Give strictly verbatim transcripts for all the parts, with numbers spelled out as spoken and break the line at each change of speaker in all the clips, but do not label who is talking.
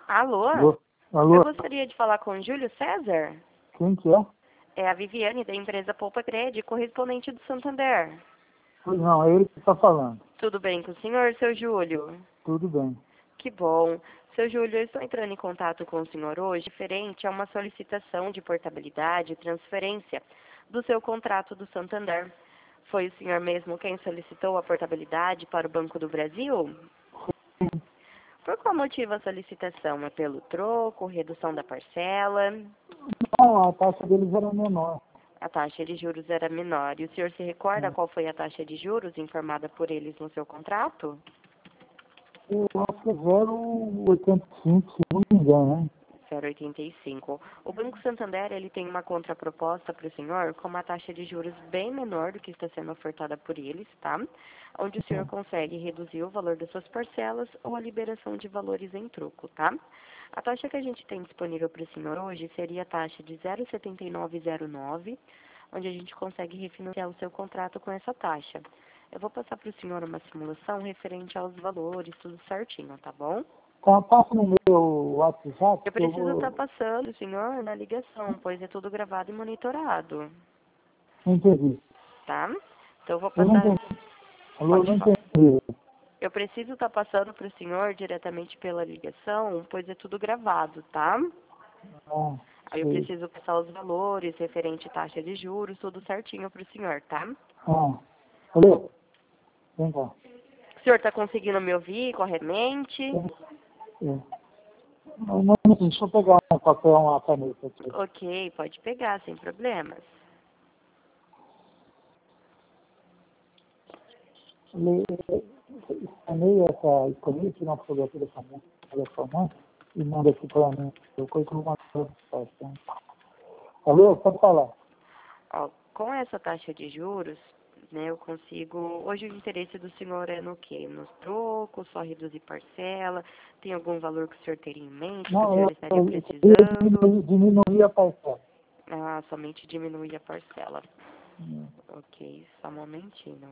Alô?
Alô?
Eu
Alô?
gostaria de falar com o Júlio César.
Quem que é?
É a Viviane, da empresa Poupa Cred, correspondente do Santander.
Pois não, é ele que está falando.
Tudo bem com o senhor, seu Júlio?
Tudo bem.
Que bom. Seu Júlio, eu estou entrando em contato com o senhor hoje referente a uma solicitação de portabilidade e transferência do seu contrato do Santander. Foi o senhor mesmo quem solicitou a portabilidade para o Banco do Brasil? Por qual motivo a solicitação? É pelo troco, redução da parcela?
Não, a taxa deles era menor.
A taxa de juros era menor. E o senhor se recorda qual foi a taxa de juros informada por eles no seu contrato?
Eu acho que é zero vírgula oitenta e cinco, se não me engano, né?
zero vírgula oitenta e cinco. O Banco Santander ele tem uma contraproposta para o senhor com uma taxa de juros bem menor do que está sendo ofertada por eles, tá? Onde o senhor consegue reduzir o valor das suas parcelas ou a liberação de valores em troco, tá? A taxa que a gente tem disponível para o senhor hoje seria a taxa de zero vírgula setenta e nove zero nove, onde a gente consegue refinanciar o seu contrato com essa taxa. Eu vou passar para o senhor uma simulação referente aos valores, tudo certinho, tá bom?
Tá, passa no meu WhatsApp
Eu
que eu
preciso estar
vou...
passando, senhor, na ligação, pois é tudo gravado e monitorado,
Não entendi.
tá? Então eu vou
Eu não
passar.
entendi. Alô, eu
Pode
não
falar.
entendi.
Eu preciso estar passando para o senhor diretamente pela ligação, pois é tudo gravado, tá?
Ah,
Aí eu
sei.
preciso passar os valores, referente à taxa de juros, tudo certinho para o senhor, tá?
Ah, alô? Vem cá.
O senhor está conseguindo me ouvir corretamente?
É. Não, não, deixa eu pegar um papel, uma caneta aqui.
Ok, pode pegar, sem problemas.
Escaneia essa escaneia, tira uma fotografia dessa moça, telefone, e manda aqui para mim. Eu coisa que eu vou mandar pra você. Alô, pode falar.
Ó, com essa taxa de juros, né, eu consigo... Hoje o interesse do senhor é no quê? Nos trocos, só reduzir parcela? Tem algum valor que o senhor teria em mente, que o
Não,
senhor
eu,
estaria
eu queria
precisando?
diminuir, diminuir a parcela.
Ah, somente diminuir a parcela.
Hum.
Ok, só um momentinho.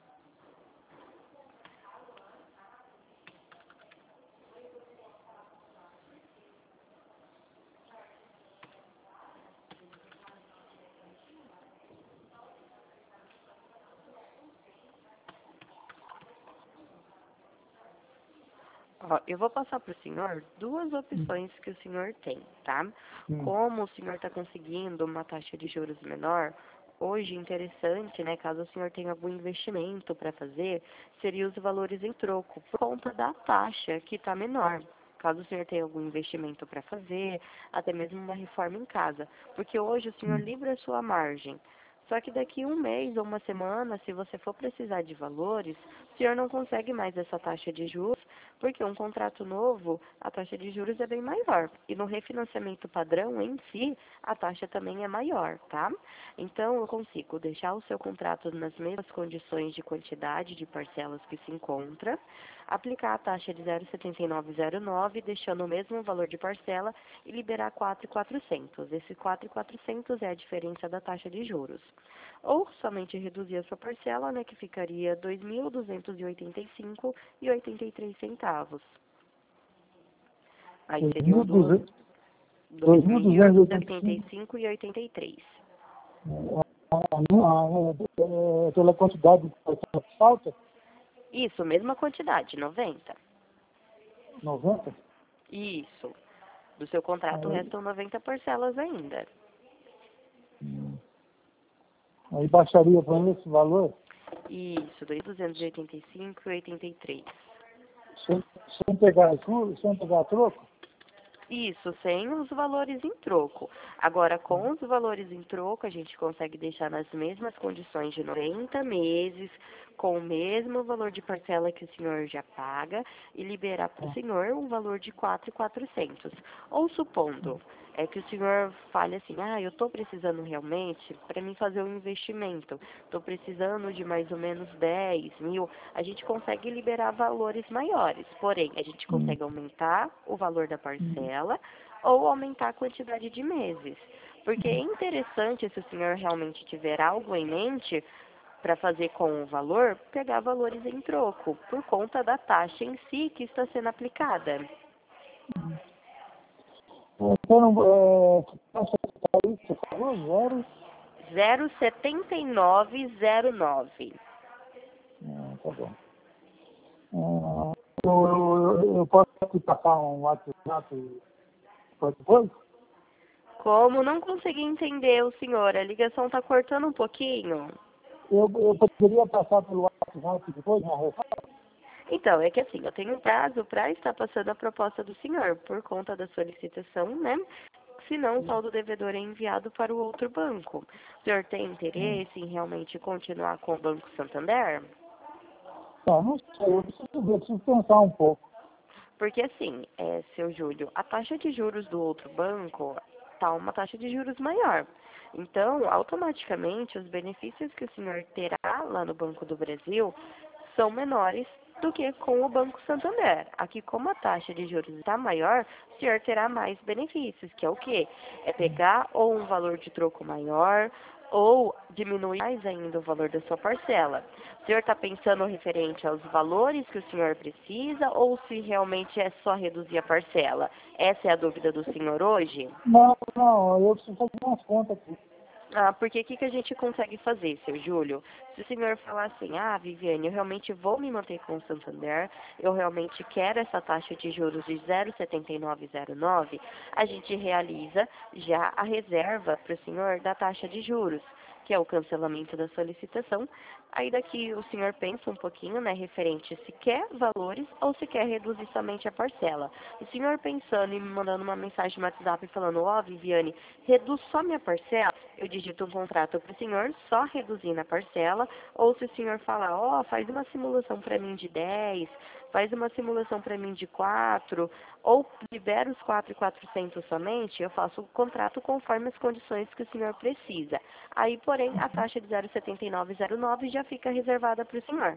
Ó, eu vou passar para o senhor duas opções que o senhor tem, tá?
Hum.
Como o senhor está conseguindo uma taxa de juros menor, hoje interessante, né, caso o senhor tenha algum investimento para fazer, seria os valores em troco, por conta da taxa que está menor. Caso o senhor tenha algum investimento para fazer, até mesmo uma reforma em casa. Porque hoje o senhor livra a sua margem. Só que daqui um mês ou uma semana, se você for precisar de valores, o senhor não consegue mais essa taxa de juros, porque um contrato novo, a taxa de juros é bem maior. E no refinanciamento padrão em si, a taxa também é maior, tá? Então, eu consigo deixar o seu contrato nas mesmas condições de quantidade de parcelas que se encontra, aplicar a taxa de zero vírgula setenta e nove zero nove, deixando o mesmo valor de parcela e liberar quatro mil e quatrocentos. Esse quatro mil e quatrocentos é a diferença da taxa de juros. Ou somente reduzir a sua parcela, né, que ficaria dois mil duzentos e oitenta e cinco reais e oitenta e três centavos. Aí seriam duas,
dois mil duzentos e oitenta e cinco.
dois mil duzentos e oitenta e cinco reais e oitenta e três centavos.
É, pela quantidade de parcela que falta,
Isso, mesma quantidade, noventa.
noventa.
Isso. Do seu contrato
Aí,
restam noventa parcelas ainda.
hum, aí baixaria para esse valor,
Isso, dois mil duzentos e oitenta e cinco reais e oitenta e três centavos.
sem, sem pegar juros, sem pegar troco.
Isso, sem os valores em troco. Agora, com os valores em troco, a gente consegue deixar nas mesmas condições de noventa meses, com o mesmo valor de parcela que o senhor já paga, e liberar para o senhor um valor de quatro mil e quatrocentos. Ou supondo é que o senhor fale assim, ah, eu estou precisando realmente para mim fazer um investimento, estou precisando de mais ou menos dez mil, a gente consegue liberar valores maiores, porém, a gente
Hum.
consegue aumentar o valor da parcela ou aumentar a quantidade de meses. Porque é interessante, se o senhor realmente tiver algo em mente para fazer com o valor, pegar valores em troco, por conta da taxa em si que está sendo aplicada.
Então, é, que taxa que tá aí, que você falou? Zero?
zero setenta e nove zero nove.
Ah, tá bom. Ah, eu, eu, eu posso te passar um WhatsApp para depois?
Como? Não consegui entender o senhor. A ligação está cortando um pouquinho.
Eu, eu poderia passar pelo WhatsApp depois, na resposta?
Então, é que assim, eu tenho um prazo para estar passando a proposta do senhor, por conta da solicitação, né? Senão o saldo devedor é enviado para o outro banco. O senhor tem interesse em realmente continuar com o Banco Santander?
Não, não sei, eu preciso ver, preciso pensar um pouco.
Porque assim, é, seu Júlio, a taxa de juros do outro banco está uma taxa de juros maior. Então, automaticamente, os benefícios que o senhor terá lá no Banco do Brasil são menores do que com o Banco Santander. Aqui, como a taxa de juros está maior, o senhor terá mais benefícios, que é o quê? É pegar ou um valor de troco maior, ou diminuir mais ainda o valor da sua parcela. O senhor está pensando referente aos valores que o senhor precisa ou se realmente é só reduzir a parcela? Essa é a dúvida do senhor hoje?
Não, não, eu preciso fazer umas contas aqui.
Ah, porque o que, que a gente consegue fazer, seu Júlio? Se o senhor falar assim, ah, Viviane, eu realmente vou me manter com o Santander, eu realmente quero essa taxa de juros de zero vírgula setenta e nove zero nove, a gente realiza já a reserva para o senhor da taxa de juros, que é o cancelamento da solicitação. Aí daqui o senhor pensa um pouquinho, né, referente se quer valores ou se quer reduzir somente a parcela. O senhor pensando e me mandando uma mensagem no WhatsApp falando, ó, oh, Viviane, reduz só minha parcela, eu digito um contrato para o senhor, só reduzindo a parcela, ou se o senhor falar, ó, oh, faz uma simulação para mim de dez, faz uma simulação para mim de quatro, ou libera os quatro mil e quatrocentos somente, eu faço o contrato conforme as condições que o senhor precisa. Aí, porém, a taxa de zero vírgula setenta e nove zero nove já fica reservada para o senhor.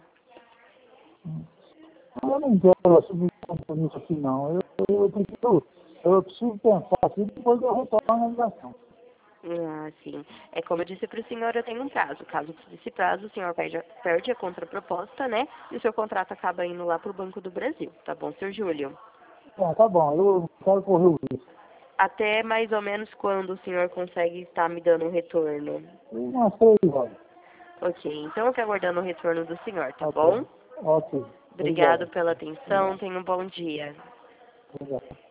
Eu não quero assumir compromisso aqui, não. Eu, eu, preciso, eu preciso pensar aqui, depois eu retorno a ligação.
Ah, sim. É como eu disse para o senhor, eu tenho um prazo. Caso desse prazo, o senhor perde, perde a contraproposta, né? E o seu contrato acaba indo lá para o Banco do Brasil. Tá bom, senhor Júlio?
Tá, tá bom, eu quero correr o risco.
Até mais ou menos quando o senhor consegue estar me dando um retorno?
Umas três horas.
Ok, então eu fico aguardando o retorno do senhor, tá
Tá
bom?
bom. Ok.
Obrigado
Obrigado.
pela atenção, tenha um bom dia.
Obrigado.